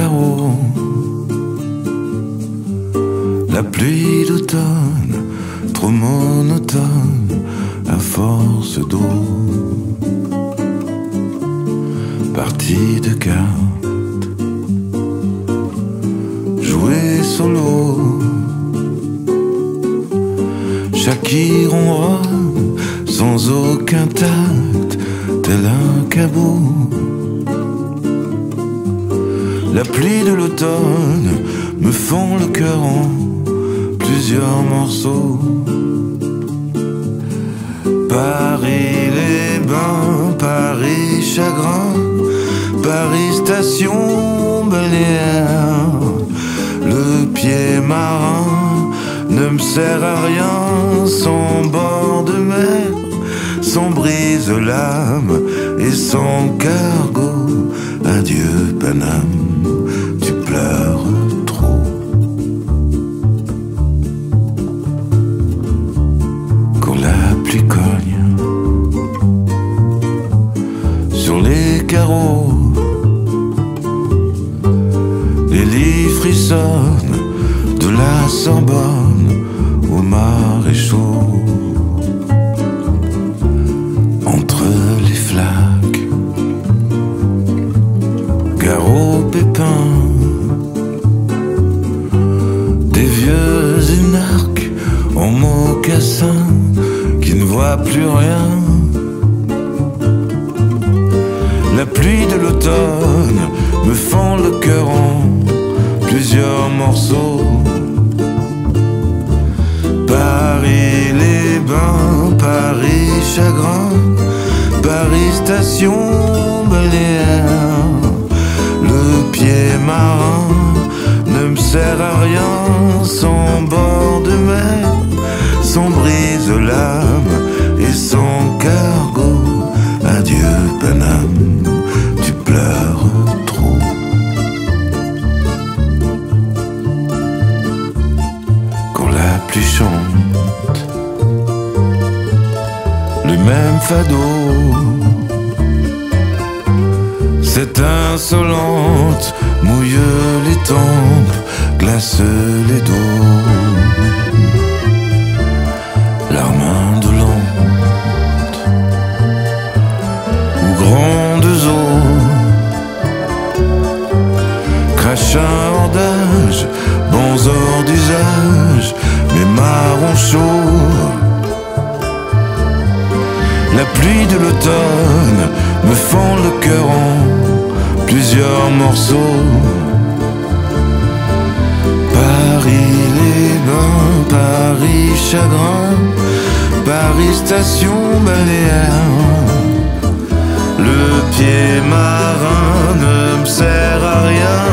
carreaux. La pluie d'automne, trop monotone, à force d'eau. Partie de cartes, jouer solo. Qui ronronne sans aucun tact, tel un cabot. La pluie de l'automne me fond le cœur en plusieurs morceaux. Paris les bains, Paris chagrin, Paris station balnéaire. Le pied marin ne me sert à rien sans bord de mer, sans brise lame et sans cargo. Adieu Paname, tu pleures trop. Quand la pluie cogne sur les carreaux, les lits frissonnent de la Sorbonne au maréchaux. Entre les flaques, gare aux pépins, des vieux énarques en mocassins qui ne voient plus rien. La pluie de l'automne me fend le cœur en plusieurs morceaux. Paris les bains, Paris chagrin, Paris station balnéaire. Le pied marin ne me sert à rien sans bord de mer, sans brise lame et sans cargo. Adieu Paname, tu pleures trop. Quand la pluie chante le même fado, cette insolente mouille les tempes, glace les dos. Larmes indolentes ou grandes eaux, crachin hors d'âge, bons hors d'usage, mes marrons chauds. La pluie de l'automne me fend le cœur en plusieurs morceaux. Paris les bains, Paris chagrin, Paris station balnéaire. Le pied marin ne me sert à rien